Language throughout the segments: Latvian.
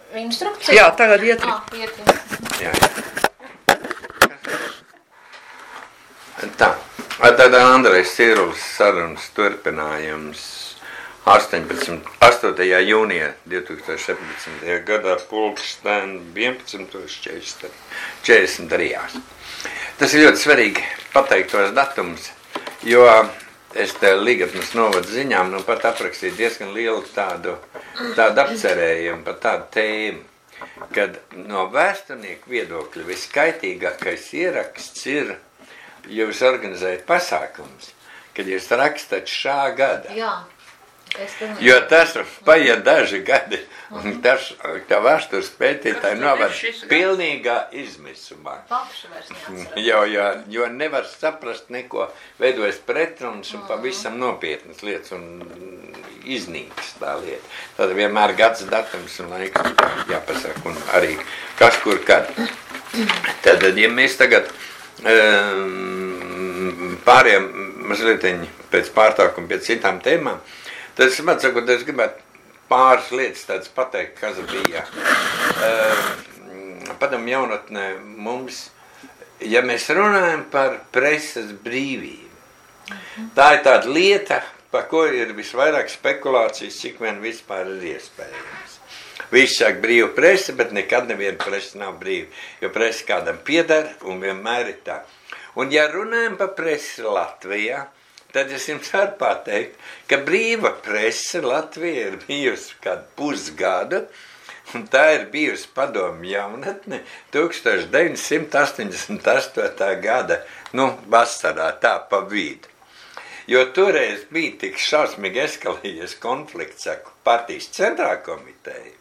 instrukciju? Jā, tagad ietri. Jā. Tā, tad Andrejs Cirulis sarunas turpinājums 8. jūnijā 2017. gadā pulksten 11:43. Tas ir ļoti svarīgi pateikt tos datumus, jo es te Ligatnes novada ziņām pat aprakstīju diezgan lielu tādu apcerējumu par tādu tēmu, kad no vēsturnieku viedokļa viskaitīgākais ieraksts ir, ja jūs organizējat pasākums, kad jūs rakstat šā gada. Jā. Jo tas paiet daži gadi, un tas tā vēstures pētītāji novad pilnīgā izmisumā. Jo nevar saprast neko, veidojas pretrunas un pavisam nopietnas lietas un iznīks tā lieta. Tad vienmēr gads datums un laiks jāpasaka, un arī kas kur kad. Tad, ja mēs tagad pāriem mazliet pēc pārtraukuma pēc citām tēmām, tad es gribētu pāris lietas tādas pateikt, kas bija. Padomu jaunatnē mums, ja mēs runājam par preses brīvību, tā ir tāda lieta, par ko ir visvairāk spekulācijas, cik vien vispār ir iespējams. Visi sāk brīva presa, bet nekad neviena presa nav brīva, jo presa kādam pieder un vienmēr ir tā. Un ja runājam par presi Latvijā, tad es jums varu pateikt, ka brīva prese Latvija ir bijusi kādu pusgadu, un tā ir bijusi padomu jaunatne 1988. gada, vasarā tā pa vidu. Jo toreiz bija tik šausmīgi eskalējies konflikts ar partijas centrā komiteju,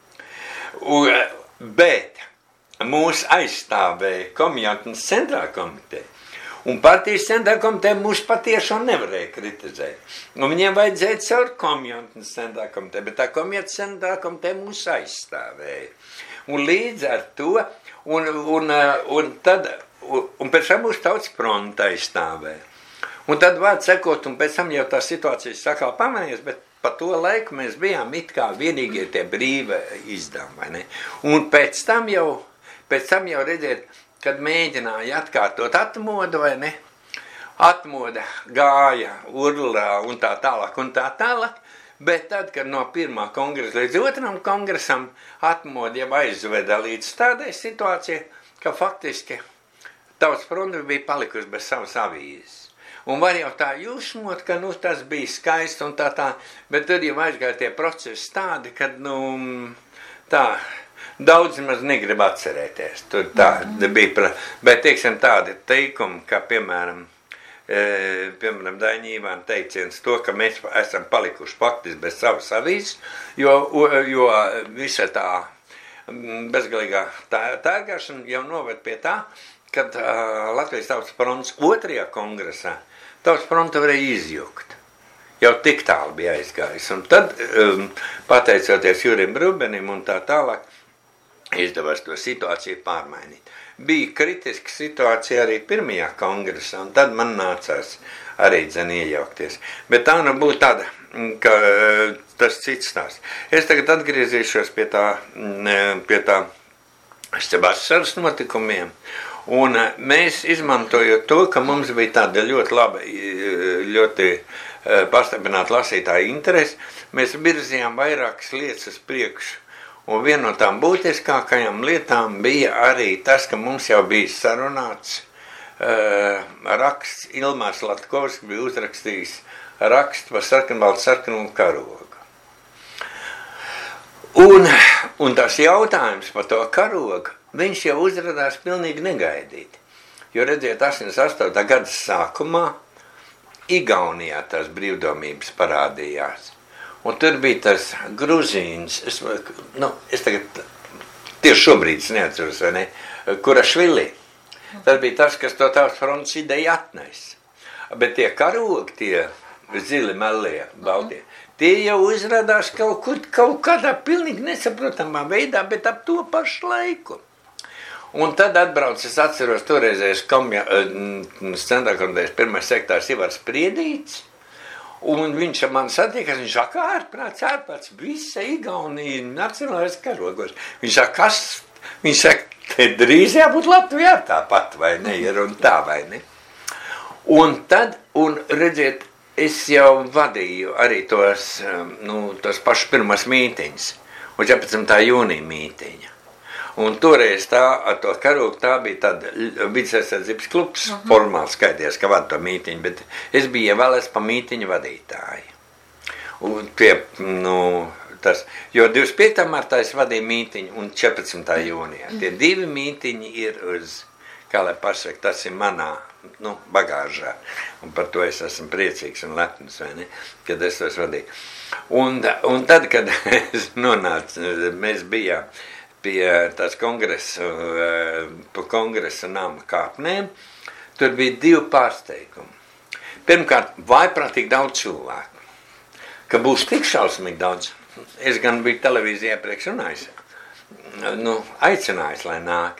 bet mūs aizstāvēja komjantnes centrā komiteja. Un partijas centrā komiteja mūs patiešām nevarēja kritizēt. Un viņiem vajadzēja caur komjantnes centrā komiteju, bet tā komjantnes centrā komiteja mūs aizstāvēja. Un līdz ar to, un pēc tam mūs Tautas fronte aizstāvēja. Un tad vārds sekot, un pēc tam jau tā situācijas sakā pamanījies, bet pa to laiku mēs bijām it kā vienīgie tie brīvi izdevumi, vai ne? Un pēc tam jau redziet, kad mēģināja atkārtot atmodu, vai ne? Atmoda gāja urlā un tā tālāk, bet tad, kad no 1. kongresa līdz 2. kongresam atmoda jau aizveda līdz tādai situācijai, ka faktiski Tautas fronte bija palikusi bez savas avīzes. Un var jau tā jūsmot, ka tas bija skaisti un tā, bet tad jau aizgāja tie procesi tādi, kad tā daudz maz negrib atcerēties. Tur tā bija, bet teiksim tādi teikumi, kā piemēram Daņa Ivāna teiciens to, ka mēs esam palikuši faktiski bez savas avīzes, jo visa tā bezgalīgā tērgāšana jau noved pie tā, kad Latvijas Tautas frontes 2. kongresā Tautas fronte varēja izjukt. Jau tik tālu bija aizgājis. Un tad, pateicoties Jurim Rubenim un tā tālāk, izdevās to situāciju pārmainīt. Bija kritiska situācija arī 1. kongresā, un tad man nācās arī iejaukties. Bet tā būtu tāda, ka tas cits stāsts. Es tagad atgriezīšos pie tā vasaras notikumiem. Un mēs izmantojot to, ka mums bija tāda ļoti laba, ļoti pastiprināta lasītāja interese, mēs virzījām vairākas lietas uz priekšu. Un viena no tām būtiskākajām lietām bija arī tas, ka mums jau bija sarunāts raksts, Ilmārs Latkovs bija uzrakstījis rakstu par sarkanu karogu. Un tas jautājums par to karogu, viņš jau uzradās pilnīgi negaidīti. Jo redziet, 88. gada sākumā Igaunijā tās brīvdomības parādījās. Un tur bija tas Gruzīns, es tagad tieši šobrīd neatceros, vai ne, Kurašvili. Tas bija tas, kas to Tautas frontes ideju atnesa. Bet tie karogi, tie zili melie, baltie, tie jau uzrādās kaut kādā pilnīgi nesaprotamā veidā, bet ap to pašu laiku. Un tad atbrauc, es atceros toreizējais centrā komitejas pirmais sektārs Ivars Priedīts, Un viņš ar mani satiekas, viņš saka, ārprāts, visa Igaunija nacionālais karogos. Viņš saka, viņš saka, te drīz jābūt Latvijā tāpat, vai ne, ir un tā, vai ne. Un tad, redziet, es jau vadīju arī tos pašus pirmās mītiņas, un 14. jūnija mītiņa. Un toreiz ar to karogu tā bija tāda vidas aizsardzības klubs, formāli skaities, ka vada to mītiņu, bet es biju ievēlēts pa mītiņu vadītāju. Un jo 25. martā es vadīju mītiņu un 14. jūnijā. Tie 2 mītiņi ir uz, kā lai pasaka, tas ir manā bagāžā. Un par to es esmu priecīgs un lepns, vai ne, kad es tos vadīju. Un tad, kad es nonācu, mēs bijām pie tās kongresa nama kāpnēm, tur bija 2 pārsteigumi. Pirmkārt, vaiprātīgi daudz cilvēku, ka būs tik šausmīgi daudz. Es gan biju televīzijā priekš runājis, aicinājis, lai nāk.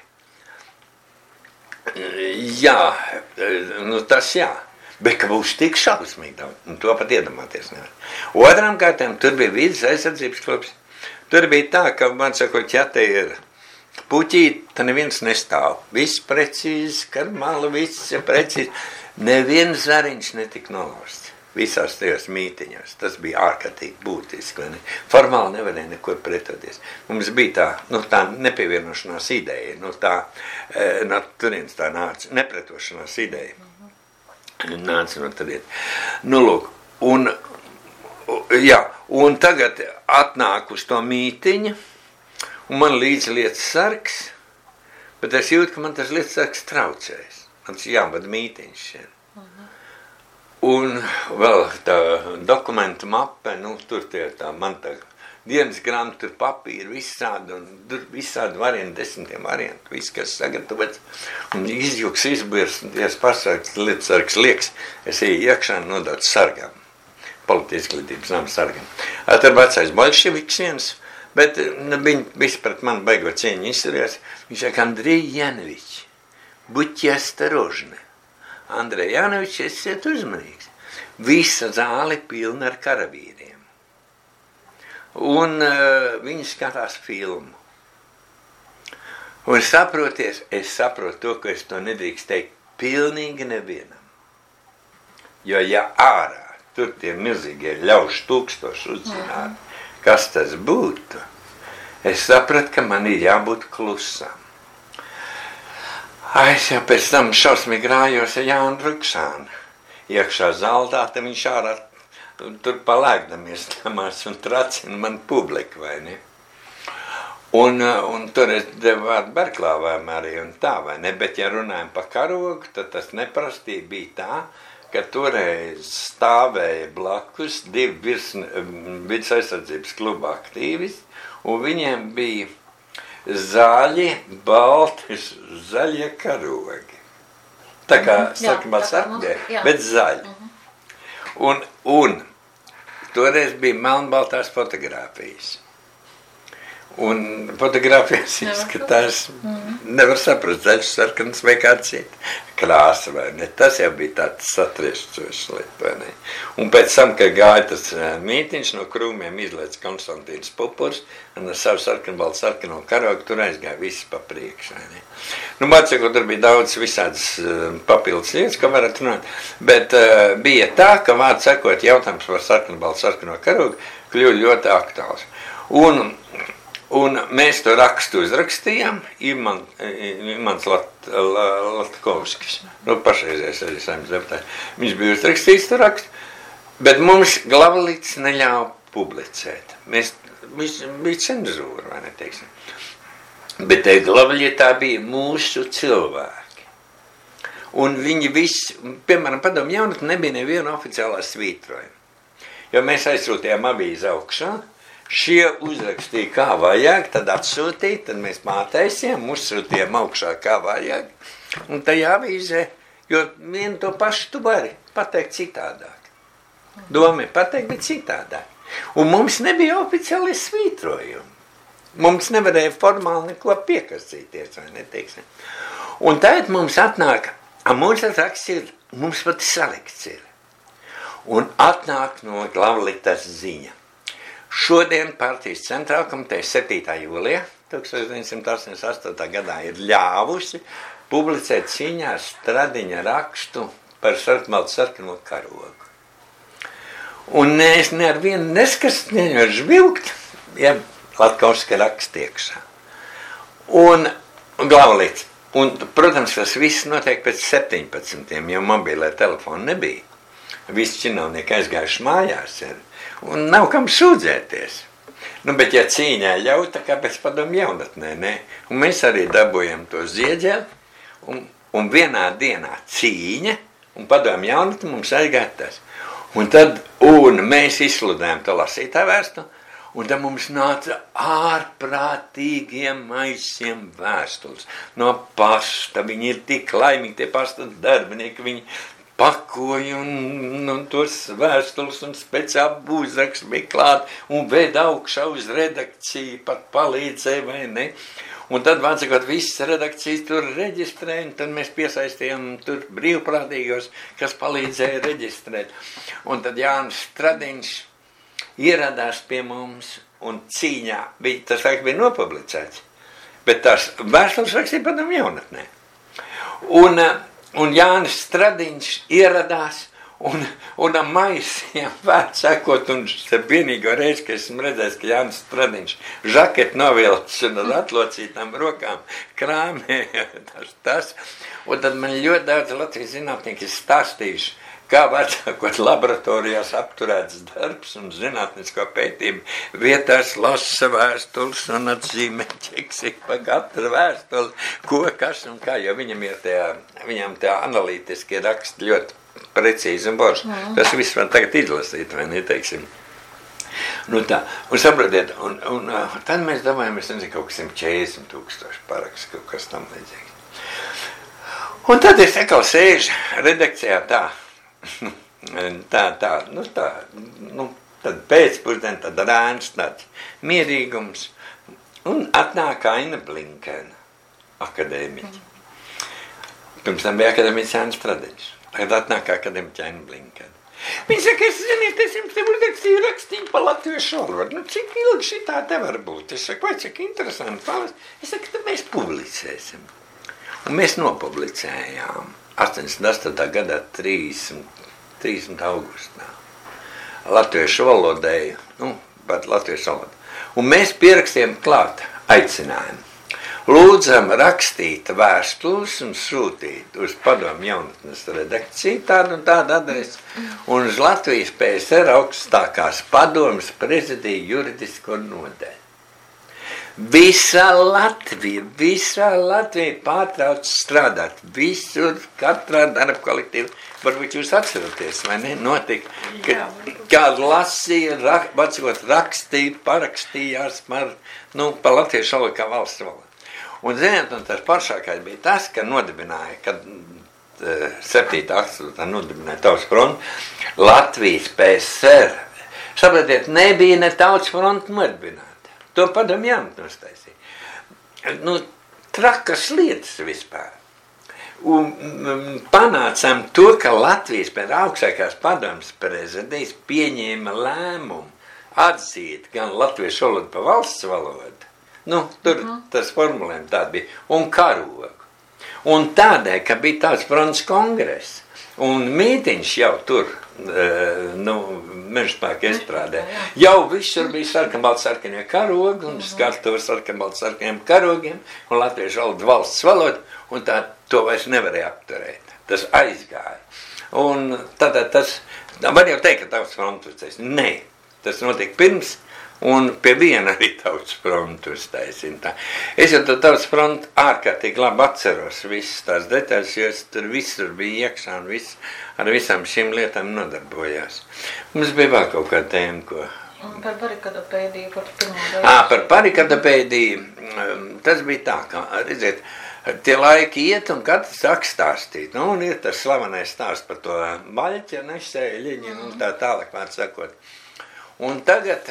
Jā, tas jā, bet ka būs tik šausmīgi daudz, to pat iedomāties nevar. Otram kārtām, tur bija vidas aizsardzības klubs. Tur bija tā, ka, man sakot, ja te ir puķīti, tad neviens nestāv. Viss precīzi, karmāla, viss precīzi. Neviens zariņš netika nolausts visās tajos mītiņos. Tas bija ārkārtīgi būtiski, vai ne? Formāli nevarēja nekur pretoties. Mums bija tā nepievienošanās ideja, no turienes tā nāca, nepretošanās ideja. Nāca no turienes. Lūk, un tagad atnāk uz to mītiņu, un man līdzi lietas sargs, bet es jūtu, ka man tas lietas sargs traucēs. Man tas jāvada mītiņš šeit. Un vēl tā dokumentu mape, tur tie man tā dienas grāmata, tur papīri, visādi varianti, 10 varianti, viss, kas sagatavots. Un izjūks, izbirs, pasāks, lietas sargs lieks, es eju iekšā un nodot sargām. Politisklietības nama sargam. Tur vecais Bolševiks viens, bet viņi visi pret mani baigo cieņu izturējās. Viņš saka, Andrej Janovič, buķi ostorожны. Andrej Janovič, esiet uzmanīgs. Visa zāle pilna ar karavīriem. Un viņi skatās filmu. Un saproties, es saprotu to, ka es to nedrīkst teikt pilnīgi nevienam. Jo ja ārā tur tie milzīgie ļaužu tūkstoši uzzinātu, kas tas būtu. Es sapratu, ka man ir jābūt klusam. Es jau pēc tam šausmīgi rājos ar Jānu Ruksānu. Iekšā zaldā, te viņš ārā tur palēkdamies tamās un tracina man publiku, vai ne? Un tur es devu vārdu Berklāvēm arī un tā, vai ne? Bet ja runājam par karogu, tad tas neprastība bija tā, ka toreiz stāvēja blakus 2 vidas aizsardzības kluba aktīvisti, un viņiem bija zaļi, balti, zaļie karogi. Tā kā sarkanbalti, bet zaļi. Un toreiz bija melnbaltās fotogrāfijas. Un fotogrāfijas izskatās, nevar saprast, zaļš, sarkans vai kāds cits krāsa, vai ne? Tas jau bija tāds satriestošs lieta, vai ne? Un pēc tam, kad gāja tas mītiņš, no krūmiem izlēc Konstantīns Pupurs, un ar savu sarkano karogu tur aizgāja viss pa priekšu, vai ne? Man sakot, tur bija daudz visādas papildus lietas, ko varat runāt, bet bija tā, ka vārds sakot, jautājums par sarkano karogu kļuva ļoti aktuāls. Un mēs to rakstu uzrakstījām, Imants Latkovskis, pašreizējais arī saimnes deputāts. Viņš bija uzrakstījis to rakstu, bet mums Glavalītis neļāva publicēt. Viņš bija cenzūra, vai ne, teiksim. Bet Glavaļietā bija mūsu cilvēki. Un viņi visi, piemēram, padomu jaunatni nebija neviena oficiālā svītrojuma. Jo mēs aizsūtījām avīzi augšā, šie uzrakstīja, kā vajag, tad atsūtīja, tad mēs mātaisījām, uzsūtījām augšā, kā vajag. Un tajā avīzē, jo vienu to pašu tu vari pateikt citādāk. Doma ir pateikt, bet citādāk. Un mums nebija oficiāli svītrojumi. Mums nevarēja formāli neko piekastīties, vai neteiksim. Un tagad mums atnāk, mums tas raksts ir, mums pat salikts ir. un atnāk no Glavlitas ziņa. Šodien partijas centrālkomiteja 7. jūlijā 1988. gadā ir ļāvusi publicēt Ciņā Stradiņa rakstu par sarkano karogu. Un es ar vienu neskastu žvilgt, ja Latkovska raksta iekšā. Un Glavlits. Un, protams, tas viss notiek pēc 17, jo mobilē telefona nebija. Visi činovnieki aizgājuši mājās ir. Un nav kam sūdzēties. Nu, bet ja cīņā ļauta, kāpēc padomu jaunatnē, ne? Un mēs arī dabūjam to zieģeli, un vienā dienā cīņa, un padomu jaunatne mums aizgāja tas. Un mēs izsludējām to lasītā vēstu, un tad mums nāca ārprātīgiem maisiem vēstules no pasta. Viņi ir tik laimīgi, tie pasta darbinieki, viņi pakoja un tos vēstules un speciāli būzraks bija klāt un veda augšā uz redakciju, pat palīdzēja vai ne. Un tad, vācakot, visas redakcijas tur reģistrēja, un tad mēs piesaistījām tur brīvprātīgos, kas palīdzēja reģistrēt. Un tad Jānis Stradiņš ieradās pie mums un cīņā, tas bija nopublicēts, bet tās vēstules rakstīja padomu jaunatnē. Un Jānis Stradiņš ieradās un maisiem vērtsakot, un vienīgo reizi, ka esmu redzējis, ka Jānis Stradiņš žaketi novilcis un ar atlocītām rokām krāmēja tas. Un tad man ļoti daudz Latvijas zinātnieki stāstījuši, kā vecākot laboratorijās apturēts darbs un zinātnisko pētījumu vietās lasa vēstules un atzīmē ķeksīgi pa katru vēstuli, ko, kas un kā, jo viņam tā analītiski raksti ļoti precīzi un borši. Tas viss var tagad izlasīt, vai neteiksim. Nu tā, un saprotiet, un tad mēs domājam, es nezinu, kaut kas 140,000 paraksts, kaut kas tam līdzīgs. Un tad es atkal sēžu redakcijā tā, tad pēcpusdien, tad rāns, tāds mierīgums, un atnāk Aina Blinkena, akadēmiķi. Pirms tam bija akadēmiķis Jānis Stradiņš, tagad atnāk akadēmiķi Aina Blinkena. Viņi saka, es jums te rakstīju pa latviešu valodu, cik ilgi šitā te var būt? Es saku, vai cik interesanti, es saku, tad mēs publicēsim. Un mēs nopublicējām 88. gadā 30. augustā. Latviešu valodēju, bet latviešu valodu. Un mēs pierakstījām klāt aicinājumu. Lūdzam rakstīt vēstules un sūtīt uz padomu jaunatnes redakciju tādu un tādu adresi un uz Latvijas PSR augstākās padomas prezidija juridisko nodeļu. Visa Latvija pārtrauc strādāt, visur, katrā darba kolektīvā. Varbūt jūs atceraties, vai ne? Notika, kādu lasīja, rakstīja, parakstījās par latviešu valodu kā valsts valodu. Un ziniet, un tas paršākais bija tas, ka nodibināja, kad 7. 8. nodibināja Tautas fronti, Latvijas PSR. Sapratiet, nebija ne Tautas fronti nodibināta. To padomu jaunatne uztaisīja. Trakas lietas vispār. Un panācām to, ka Latvijas pēc augstākās padomas prezidijas pieņēma lēmumu atzīt gan latviešu valodu pa valsts valodu. Tur tas formulējums tāda bija. Un karogu. Un tādēļ, ka bija tāds Frants kongress. Un mītiņš jau tur, Mežspēka estrādē. Jau visur bija sarkanbaltsarkanie karogi un skatuvi sarkanbaltsarkaniem karogiem un latviešu valodu valsts valodu. Un tā to vairs nevarēja apturēt. Tas aizgāja. Un tad tas, var jau teikt, ka Tautas fronti uztaisīja. Nē, tas notika pirms. Un pie viena arī Tautas fronti uztaisīja. Es jau to Tautas fronti ārkārtīgi labi atceros visas tās detaļas, jo es tur visur bija iekšā un ar visām šīm lietām nodarbojās. Mums bija vēl kaut kāda tēma, ko... Par barikadopēdiju, par pirmo reizi. Par barikadopēdiju, tas bija tā, ka, redziet, tie laiki iet un katrs sāk stāstīt. Un ir tas slavenais stāsts par to baļķi, nesēju, ļiņinu un tā tālāk vārds sakot. Un tagad...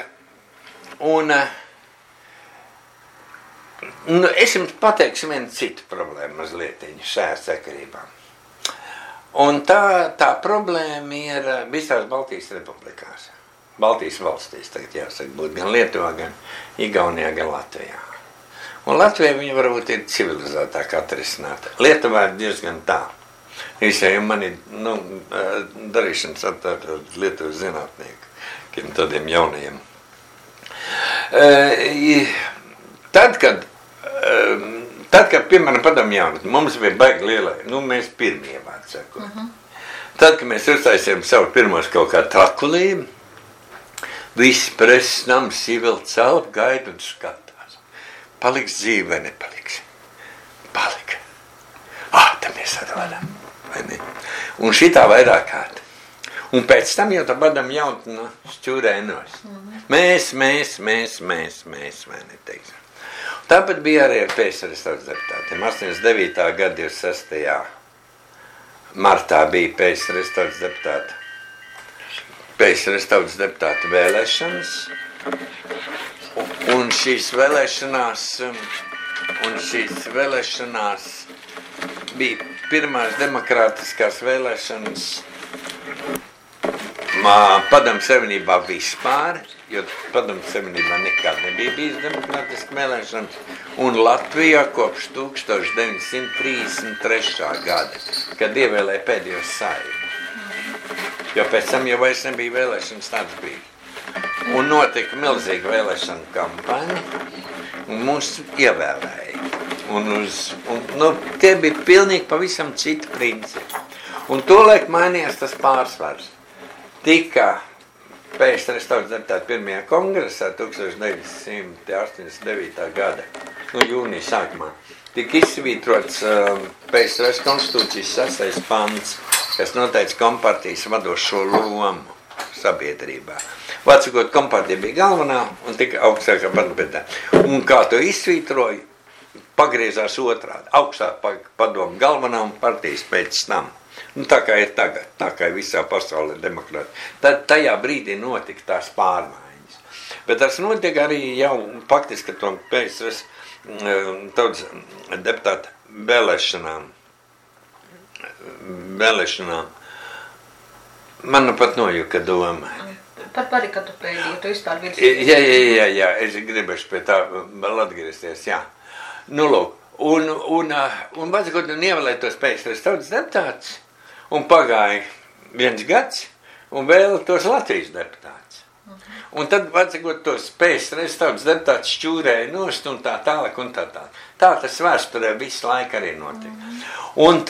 es jums pateikšu vienu citu problēmu mazlietiņu šajā sakarībā. Un tā problēma ir visās Baltijas republikās. Baltijas valstīs, tagad jāsaka, būt gan Lietuvā, gan Igaunijā, gan Latvijā. Un Latvijā viņa varbūt ir civilizētāk atrisināta. Lietuvā ir diezgan tā. Visai man ir, darīšanas ar Lietuvas zinātniekiem, tādiem jaunajiem. Tad, kad piemēram, padomju jaunatni, mums bija baigi lielai, mēs pirmie vārds sakot. Tad, kad mēs uztaisījām savu pirmos kaut kā trakulību, visi preses nams ievilkt cauri, gaida un skatās. Paliks dzīve vai nepaliks? Palika. Tad mēs atrodam. Un šitā vairāk kārt. Un pēc tam jau tā badam jautni šķūrēnos. Mēs, vai neteiksim. Tāpat bija arī ar PSRS tautas deputātiem. 89. gada 26. martā bija PSRS tautas deputāta vēlēšanas. Un šīs vēlēšanās bija pirmās demokrātiskās vēlēšanas Padomu Savienībā vispār, jo Padomu Savienībā nekad nebija bijis demokrātiski vēlēšanas, un Latvijā kopš 1933. gada, kad ievēlēja pēdējo Saeimu. Jo pēc tam jau vairs nebija vēlēšanas, tāds bija. Un notika milzīga vēlēšana kampaņa, un mūs ievēlēja. Tie bija pilnīgi pavisam citi principi. Un tolaik mainījās tas pārsvars. Tika PSRS tautas deputāti pirmajā kongresā 1989. gada, jūnija sākumā, tika izsvītrots PSRS konstitūcijas 6. pants, kas noteica kompartijas vadošo lomu sabiedrībā. Vācakot, kompartija bija galvenā un tika augstākā padomē. Un kā to izsvītroja, pagriezās otrādi. Augstāk padomu galvenā un partijas pēc tam. Tā kā ir tagad, tā kā ir visā pasaulē demokrāti. Tad tajā brīdī notika tās pārmaiņas. Bet tas notika arī jau faktiski to PSRS tautas deputāta vēlēšanām. Man pat nojuka doma. Par barikadu pēdīju, tu vispār virs. Jā, es gribēšu pie tā vēl atgriezties, jā. Lūk, un vajadzot ievēlēt tos PSRS tautas deputātus, un pagāja 1 gads, un vēl tos Latvijas deputātus. Un tad vajadzot tos PSRS tautas deputātus šķūrēja nost un tā tālāk un tā tālāk. Tā tas vēsturē visu laiku arī notika. Un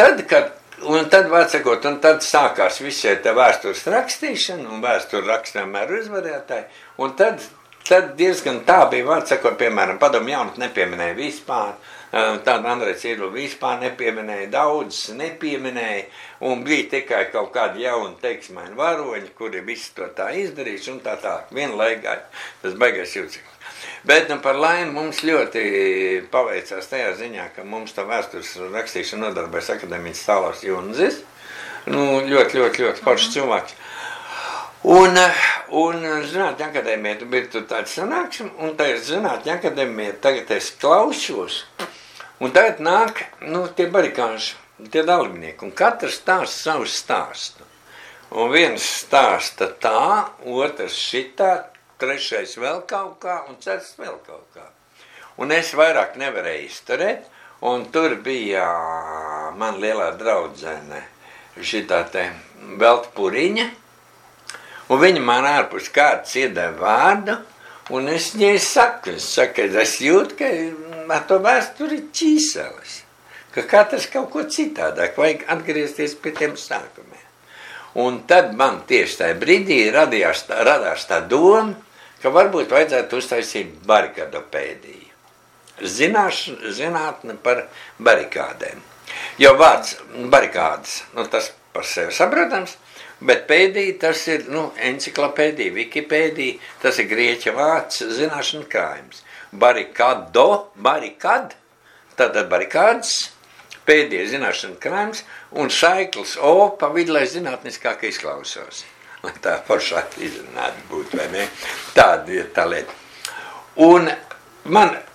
tad sākās visai tā vēstures rakstīšana, un vēsturi rakstām mēr uzvarētāji, un tad diezgan tā bija vārds sakot, piemēram, padomu jaunatni nepieminēja vispār, tāda Andrejs Ierlu vispār nepieminēja, daudzas nepieminēja, un bija tikai kaut kādi jauni teiksmaini varoņi, kuri visi to tā izdarījuši, un tā. Vienlaikā tas baigais jūtīgs. Bet par laimi mums ļoti paveicās tajā ziņā, ka mums tā vēstures rakstīšana nodarbojas akadēmiķis Tālārs Junzis, ļoti foršs cilvēks. Un Zinātņu akadēmija bija tur tāds sanāksme, un tā ir Zinātņu akadēmija, tagad es klausos, un tagad nāk, tie barikāži, tie dalībnieki, un katrs stāsta savu stāstu. Un viens stāsta tā, otrs šitā, trešais vēl kaut kā, un ceturtais vēl kaut kā. Un es vairāk nevarēju izturēt, un tur bija man lielā draudzene, šitā te Velta Puriņa, un viņa man ārpus kārtas iedeva vārdu, un es viņai saku, es jūtu, ka ar to vēsturi ir ķīselis, ka katrs kaut ko citādāk, vajag atgriezties pie tiem sākumiem. Un tad man tieši tajā brīdī radās tā doma, ka varbūt vajadzētu uztaisīt barikadopēdiju. Zinātne par barikādēm. Jo vārds barikādes, tas par sevi saprotams, bet pēdija tas ir, enciklopēdija, Wikipēdija, tas ir grieķa vārds zināšana krājums. Barikad, tātad barikādes, pēdija zināšana krājums, un saikls O pa vidu, lai zinātniskāk izklausās. Lai tā foršāk izrunāt būtu, vai ne? Tāda ir tā lieta. Un man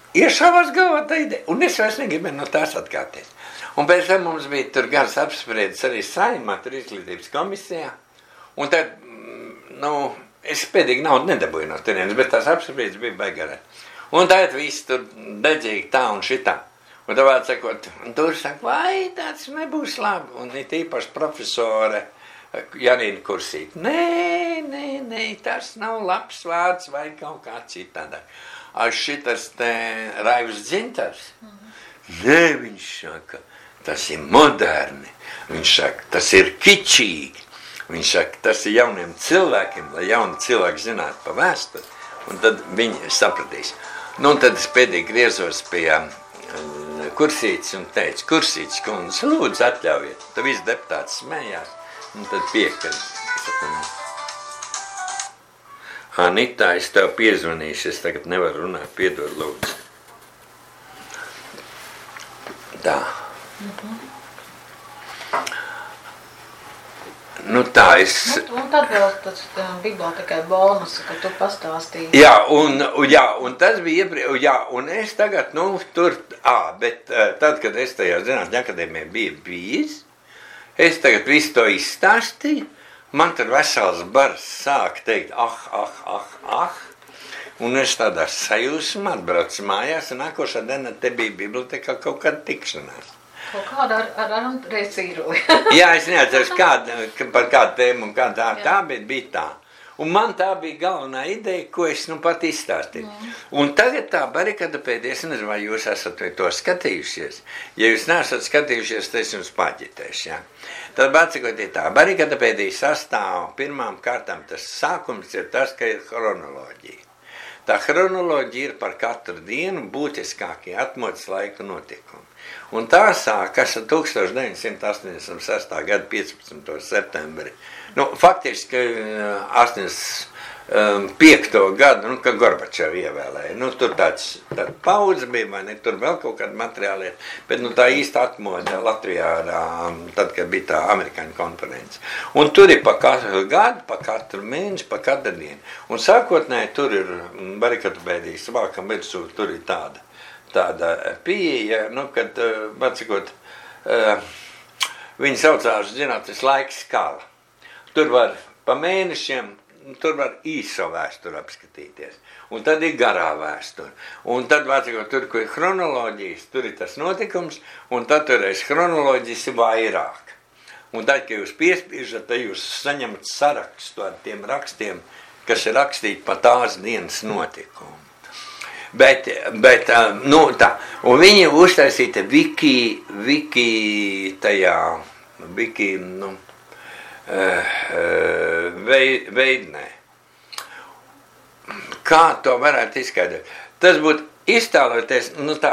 iešāvās galvā tā ideja, un es vairs negribēju no tās atkāpties. Un pēc tam mums bija tur garas apspriedes arī Saeimā, tur izglītības komisijā, un tad, es pēdīgi naudu nedabūju no turienes, bet tās apspriedes bija baigarē. Un tagad viss tur dedzīgi tā un šitā. Un tā vārds sakot, un tur saka, vai tāds nebūs labi, un it īpaši profesore Janīna Kursīte. Nē, tas nav labs vārds vai kaut kā citādāk. Šitas te Raivs Dzintars. Nē, viņš saka, tas ir moderni. Viņš saka, tas ir kičīgi. Viņš saka, tas ir jauniem cilvēkiem, lai jauni cilvēki zinātu pa vēsturi. Un tad viņi sapratīs. Nu, un tad es pēdīgi griezos pie Kursītes un teicu, Kursītes kundze, lūdzu atļaujiet. Tad visi deputāti smējās. Un tad piekad. Anita, es tev piezvanīšu, es tagad nevaru runāt, piedod lūdzu. Tā. Nu tā es... Un tad vēl tas bibliotekai bonus, ka tu pastāstīji. Jā, un tas bija un es tagad, tur, bet tad, kad es tajā Zinātņu akadēmijā biju bijis, es tagad visu to izstāstīju, man tur vesels bars sāk teikt, un es tādā sajūsmā atbraucu mājās, un nākošā dienā te bija bibliotekā kaut kāda tikšanās. Kaut kāda ar Andreju Cīruli. Jā, es neatceros par kādu tēmu un kādā tā, bet bija tā. Un man tā bija galvenā ideja, ko es pat izstāstīju. Un tagad tā barikadopēdija, es nezinu, vai jūs esat to skatījušies. Ja jūs neesat skatījušies, tad es jums paģitēšu, jā. Tad, atsakot, tā barikadopēdija sastāv pirmām kārtām, tas sākums ir tas, ka ir chronoloģija. Tā chronoloģija ir par katru dienu būtiskākie atmodas laika notikumi. Un tā sākas ar 1986. gada 15. septembri. Faktiski 85. gadu, kad Gorbačovu ievēlēja. Tur tāds paudze bija, vai ne, tur vēl kaut kāda materiāla, bet tā īsta atmoda Latvijā, tad, kad bija tā amerikāņu konference. Un tur ir pa katru gadu, pa katru mēnesi, pa katru dienu. Un sākotnēji tur ir barikadopēdijas vākam virsū, tur ir tāda pieeja, kad, atsakot, viņi saucās, tas laiks skala. Tur var pa mēnešiem, tur var īso vēsturi apskatīties. Un tad ir garā vēsture. Un tad, atsakot, tur, kur ir chronoloģijas, tur ir tas notikums, un tad tur ir chronoloģijas vairāk. Un tad, kad jūs piespiežat, tad jūs saņemat sarakstu ar tiem rakstiem, kas ir rakstīti pa tās dienas notikumu. Bet tā, un viņi uztaisīja veidnē. Kā to varētu izskaidrot? Tas būtu iztēloties,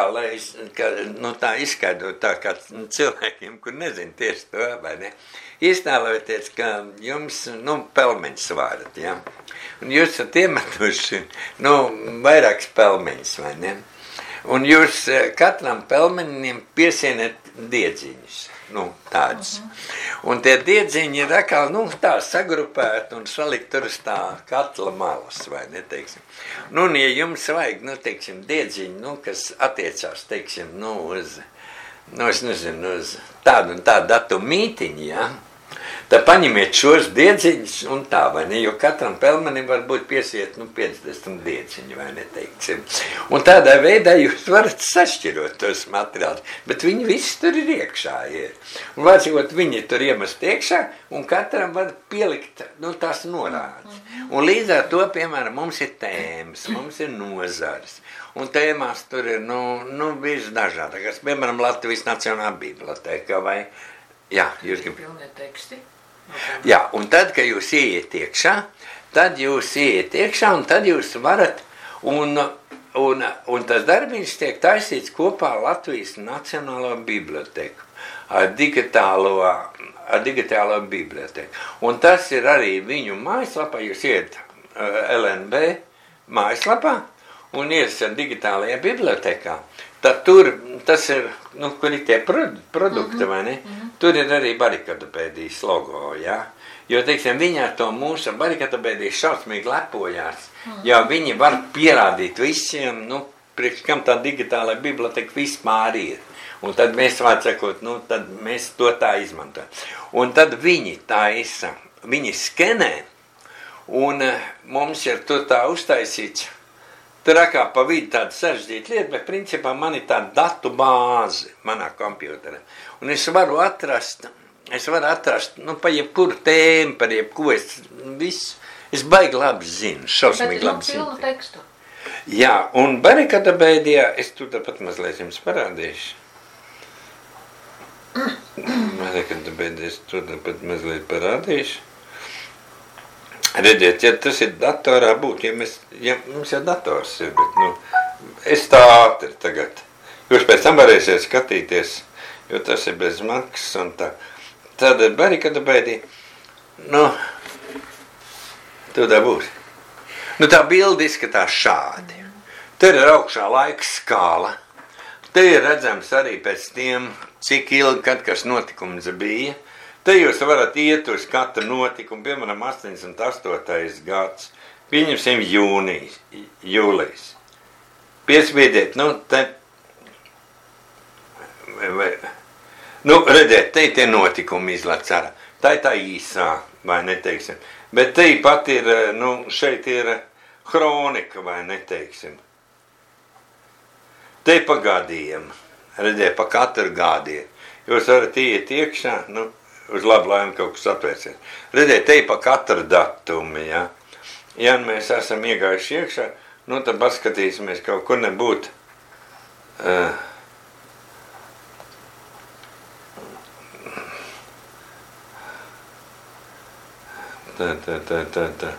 tā izskaidrot tā kā cilvēkiem, kur nezin tieši to, vai ne? Iztēloties, ka jums, pelmeņus vārat, ja? Un jūs esat iemetuši, vairākas pelmeņus, vai ne? Un jūs katram pelmeņiem piesienat diedziņus, tādus. Un tie diedziņi ir atkal, tā sagrupēti un salikt tur uz tā katla malas, vai ne, teiksim. Un ja jums vajag, teiksim, diedziņi, kas attiecās, teiksim, uz, es nezinu, uz tādu un tādu datumu mītiņu, ja? Tad paņemiet šos diedziņus un tā, vai ne, jo katram pelmenim var būt piesiet, 50 diedziņu, vai ne, teiksim. Un tādā veidā jūs varat sašķirot tos materiālus, bet viņi visi tur ir iekšā, ir. Un vācīgot, viņi tur iemest iekšā, un katram var pielikt, tās norādes. Un līdz ar to, piemēram, mums ir tēmas, mums ir nozares. Un tēmās tur ir, viss dažādākās, piemēram, Latvijas Nacionālā biblioteka, vai, jā, jūs gribat. Pilnie teksti. Jā, un tad, kad jūs ieiet iekšā, un tad jūs varat, un tas darbiņš tiek taisīts kopā ar Latvijas Nacionālo biblioteku, ar digitālo biblioteku. Un tas ir arī viņu mājaslapā, jūs iet LNB mājaslapā un iesat digitālajā bibliotekā. Tad tur, tas ir, kur ir tie produkti, vai ne? Tur ir arī barikadopēdijas logo, jā? Jo, teiksim, viņi ar to mūsu barikadopēdijas šausmīgi lepojās, jo viņi var pierādīt visiem, priekš kam tā digitālā biblioteka vispār ir. Un tad mēs vārdsakot, tad mēs to tā izmantojam. Un tad viņi taisa, viņi skenē, un mums ir tur tā uztaisīts, tur kā pa vidu tāda sarežģīta lieta, bet principā man ir tāda datu bāze manā kompjuterē. Un es varu atrast, pa jebkuru tēmu, par jebko es baigi labi zinu, šausmīgi labi zinu. Bet pilnu tekstu. Jā, un Barikadabēdijā, es tur tāpat mazliet jums parādīšu. Es tur tāpat mazliet parādīšu. Redziet, ja tas ir datorā būt, ja mums jau dators ir, bet, es tā ātri tagad. Jūs pēc tam varēsiet skatīties, jo tas ir bez maksas un tā. Tad Barikadabēdī, tu tā būs. Tā bilde izskatās šādi. Te ir augšā laika skala. Te ir redzams arī pēc tiem, cik ilgi, kad kas notikums bija. Te jūs varat iet uz katru notikumu, piemēram, 88. gads, pieņemsim jūlijas. Piespiediet, redziet, te tie notikumi izlēc ārā. Tā ir tā īsā, vai neteiksim. Bet te pat ir, šeit ir kronika, vai neteiksim. Te pa gadiem, redziet, pa katru gadiem. Jūs varat iet iekšā, uz labu laimu kaut kas atvērsies. Redziet, te pa katru datumu, ja. Ja mēs esam iegājuši iekšā, tad paskatīsimies kaut kur nebūt. Tā.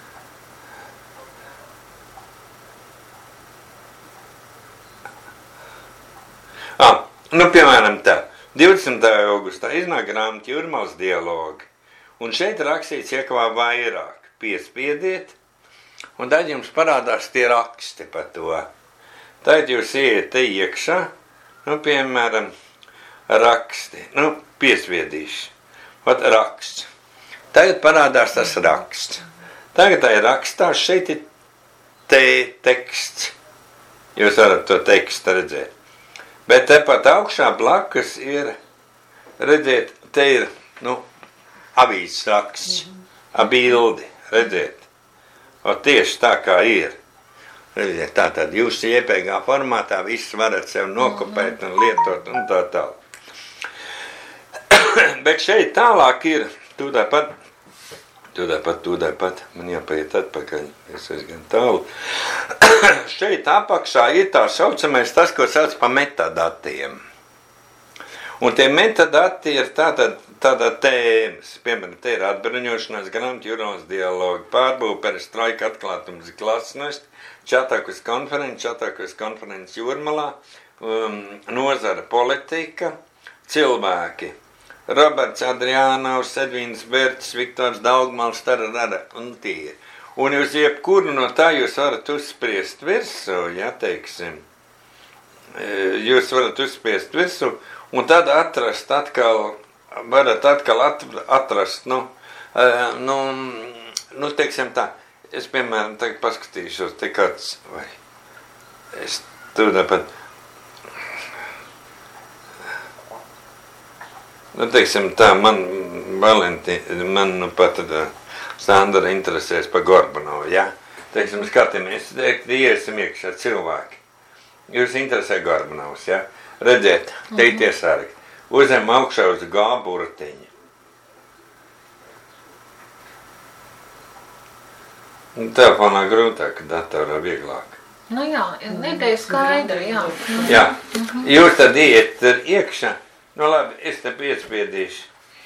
Piemēram tā, 20. augustā iznāk grāmata Jūrmals dialogi, un šeit rakstīts iekavā vairāk, piespiediet, un tad jums parādās tie raksti par to. Tad jūs iet te iekšā, piemēram, raksti, piespiedīši, raksts. Tagad parādās tas raksts. Tagad tā ir rakstā, šeit ir teksts. Jūs varat to tekstu redzēt. Bet te pat augšā blakus ir, redziet, te ir, avīzes raksts, bildi, redziet. Tieši tā kā ir. Redziet, tātad jūs JPG formātā viss varat sev nokopēt un lietot un tā. Bet šeit tālāk ir, tūdāpat, man jāpaiet atpakaļ, es aizgan tālu. Šeit apakšā ir tā saucamais tas, ko sauc par metadatiem. Un tie metadati ir tāda tēmas, piemēram, te ir atbruņošanās, grāmata Jūrmals dialogi, pārbūve, perestroika, atklātums, glasnost, čatākus konferences Jūrmalā, nozara politika, cilvēki. Roberts Adriānaus, Edvīns Berts, Viktors Daugmals, un tie. Un jūs jebkuru no tā jūs varat uzspriest virsū, ja teiksim. Jūs varat uzspriest virsū, un tad atrast varat atkal atrast, teiksim tā, es, piemēram, tagad paskatīšos, te kāds, vai es tur pat, teiksim tā, man pat Sandra interesēs par Gorbanovu, ja? Teiksim, skatāmies, iesim iekšā cilvēki. Jūs interesē Gorbanovs, ja? Redziet, te ir tie sarakti. Uzem augšā uz G burtiņu. Telefonā grūtāk, datorā vieglāk. Ideja skaidra, jā. Jā, jūs tad iet iekšā. Labi, es te piespiedīšu.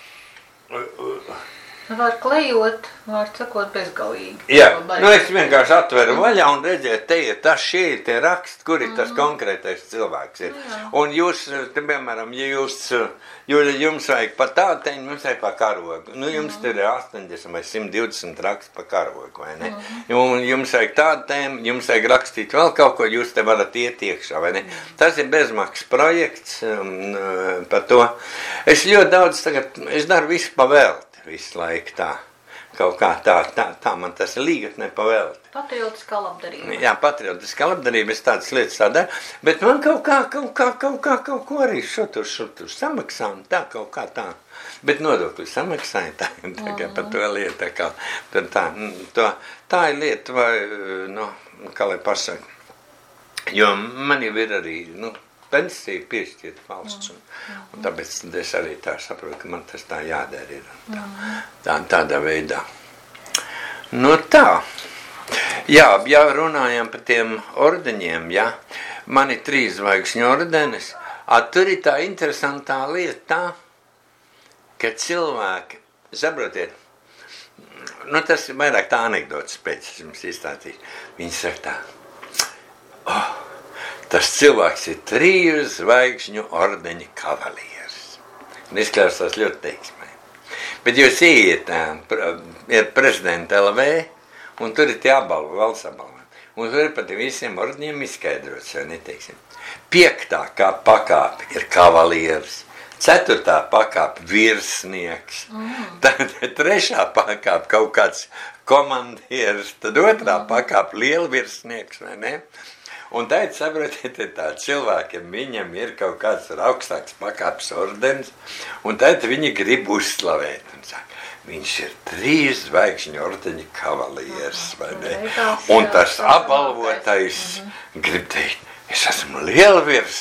Var klejot, var sakot bezgalīgi. Jā, es vienkārši atveru vaļā un redziet, te ir tas, šie ir tie raksti, kur ir tas konkrētais cilvēks ir. Un jūs, te, piemēram, ja jums vajag pa tāteņu, jums vajag pa karogu. Jums tur ir 80 vai 120 raksti pa karogu, vai ne? Un jums vajag tādu tēmu, jums vajag rakstīt vēl kaut ko, jūs te varat iet iekšā, vai ne? Tas ir bezmaksas projekts par to. Es ļoti daudz tagad, es daru visu pavēlti. Visu laiku tā. kaut kā tā man tas ir līgatnē pavēlti. Patriotiskā labdarība. Jā, patriotiskā labdarība, es tādas lietas tā daru, bet man kaut ko arī šutur samaksām, tā kaut kā tā. Bet nodokļu samaksāja tā par to lietu, tā ir lieta, vai, kā lai pasaka, jo man jau ir arī, pensija piešķiet valsts, un tāpēc es arī tā saprotu, ka man tas tā jādara ir, tādā veidā. Tā. Jā, runājam par tiem ordeņiem, man ir 3 zvaigžņu ordenis, tur ir tā interesantā lieta tā, ka cilvēki, saprotiet, tas ir vairāk tā anekdotas pēc, es jums izstātīšu, viņi saka tā, tas cilvēks ir 3 zvaigžņu ordeņa kavalieris, un izklausās ļoti teiksmē, bet jūs ieiet, ir prezidenta LV, un tur ir tie apbalvi, valsts apbalvi. Un tur ir pat visiem ordeņiem izskaidrots, vai neteiksim. 5. pakāpe ir kavalieris, 4. pakāpe virsnieks, tad 3. pakāpe kaut kāds komandieris, tad 2. pakāpe lielvirsnieks, vai ne? Un tad, saprotiet, tā cilvēkiem, viņam ir kaut kāds augstāks pakāpes ordenis, un tad viņi grib uzslavēt, un saka, viņš ir 3 zvaigžņu ordeņa kavalieris, vai ne? Un tas apbalvotais grib teikt, es esmu lielvirs.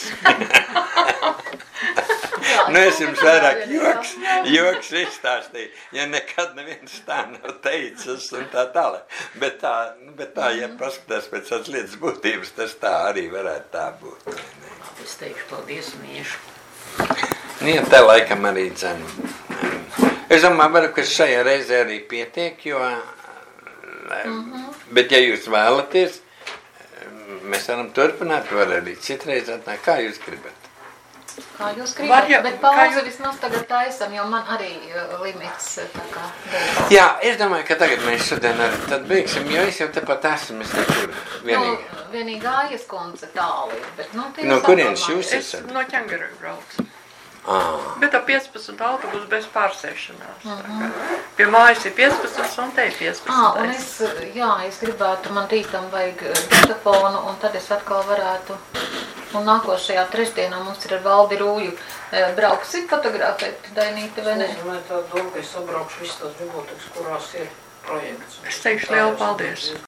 Es jums vairāk joks izstāstīju, ja nekad neviens tā nav teicis un tā tālāk. Bet tā, ja paskatās pēc tās lietas būtības, tas tā arī varētu tā būt. Es teikšu paldies, miešu. Jā, tā laikam arī dzenu. Es domāju, ka šajā reizē arī pietiek, jo, bet ja jūs vēlaties, mēs varam turpināt, var arī citreiz atnāk, kā jūs gribat. Kā jūs gribat, bet pauzi vismaz tagad taisam, jo man arī limits tā kā beigas. Jā, es domāju, ka tagad mēs šodien arī tad beigsim, jo es jau tepat esmu, es nekur vienīgi. Vienīgi Gājas kundze tālu ir, bet no kurienes jūs esat? Es no Ķengeru braucu. Bet ar 15 autobusu bez pārsēšanās. Pie mājas ir 15 un te ir 15. Un es gribētu, man rītam vajag diktafonu, un tad es atkal varētu, un nākošajā trešdienā mums ir ar Valdi Rūju brauksi fotografēt, Dainīte, vai ne? Es domāju, tā doma, ka es sabraukšu visu tās bibliotekas, kurās ir projekts. Es teikšu lielu paldies.